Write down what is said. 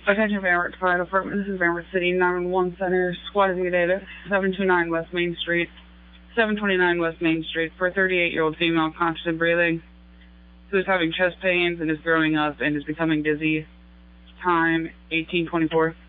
Attention Van Fire Department, this is Van City 911 Center, Squad data 729 West Main Street, 729 West Main Street, for a 38-year-old female conscious and breathing, who is having chest pains and is throwing up and is becoming dizzy. Time 18:24.